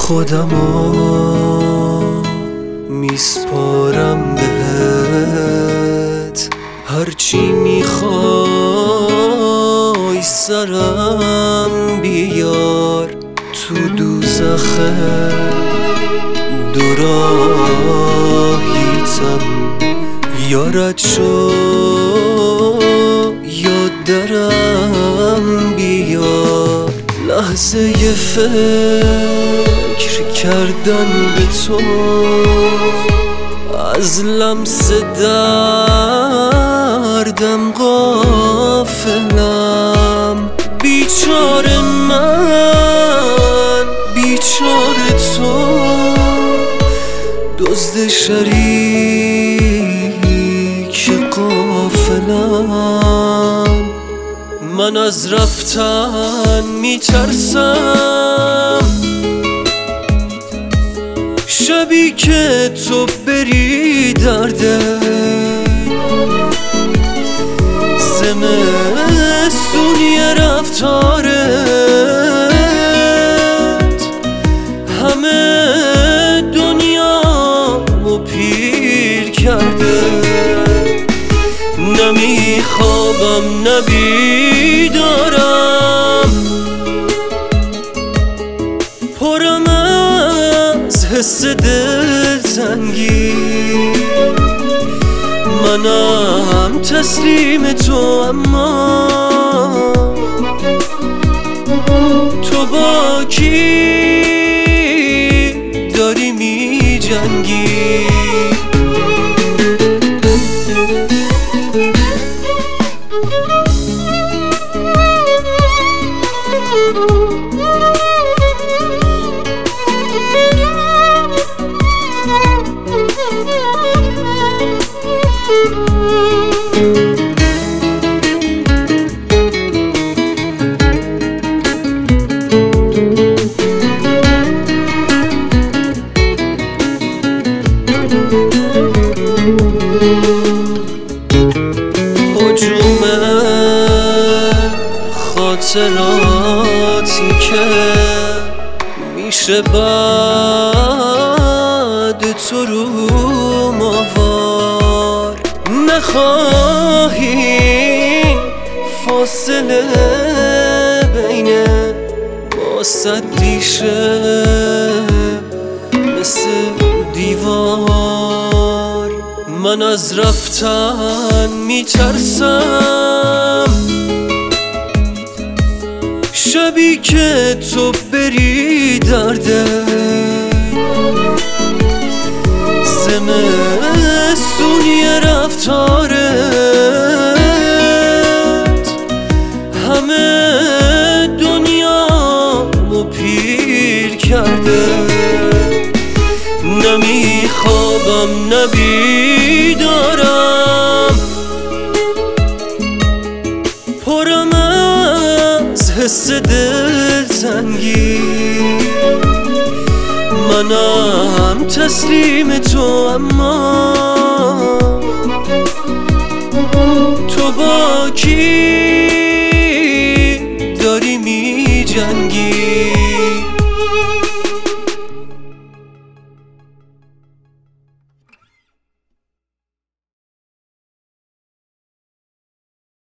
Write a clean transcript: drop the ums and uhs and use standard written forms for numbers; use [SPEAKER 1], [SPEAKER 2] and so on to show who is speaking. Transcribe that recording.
[SPEAKER 1] خودمو میسپارم بهت، هرچی میخوای سرم بیار. تو دوزخه دوراهیتم، یارت شو یا درم بیار. لحظه فکر کردن به تو، از لمس دردم غافلم. بیچاره من، بیچاره تو، دزد شریک غافلم. من از رفتن میترسم، شبی که تو بری درده. زمستونی رفتارت همه دنیامو پیر کرده. نمیخوابم نبیدارم، پرم از حس دلتنگی. منم تسلیم تو، اما تو با کی داری می جنگی؟ هجوم خاطراتی که میشه بعد تو رو ماوار. نخواهی فاصله بین ما سدی شه مثل دیوار. من از رفتن میترسم، شبی که تو بری درده. زمستونی رفتارت همه دنیامو پیر کرده. نمیخوابم نبیدارم، پرم از حس دلتنگی. منم تسلیم تو، اما تو با کی